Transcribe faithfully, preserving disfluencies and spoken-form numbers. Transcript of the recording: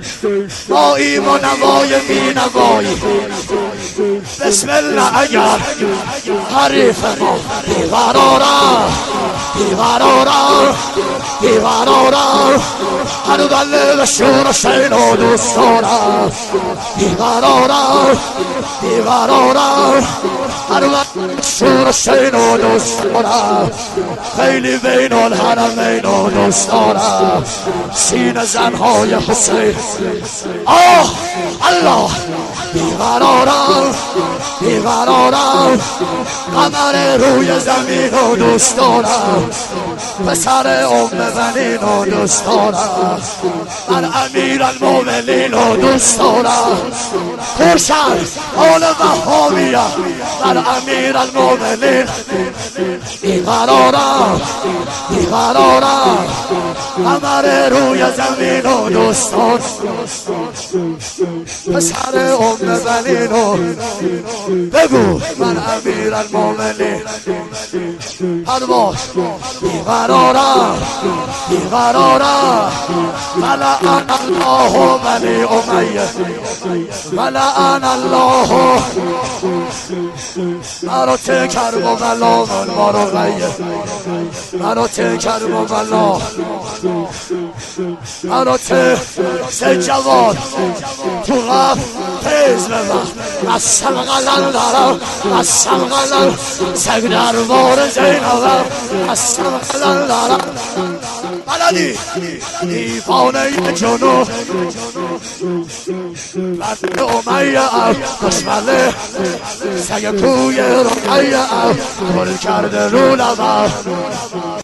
ما ایم و نوای بی نوایی. بسم الله اگر حریف ما بیقرارم بیقرارم بیقرارم هنو دل و شور و شین و دوست دارم بیقرارم بیقرارم هنو دل و شور و شین و دوست دارم خیلی بین الحرمین و دوست دارم سینه زنهای حسین. آه الله بیقرارم بیقرارم قمر روی زمین و دوست دارم پسر ام بنین و دوست دارم من امیر المومنین و دوست دارم خورشد آل وهابیه من امیر المومنین بیقرارم بیقرارم قمر روی زمین و دوست دارم پسر ام بنین و بگو من امیر المومنین پرواز بیقرارم بیقرارم ملعن الله بنی امیه ملعن الله مرا تکر و بلا من مرا غیه مرا تکر و بلا مرا تکر جوان تو غف تیز ببن از سمقلن دارم از سمقلن سگ دربار زینبم از سمقلن دارم بلدی دیوانه جنوب بند امیه ام دشمنه سگ کوی رقیه ام گل کرده رو لبم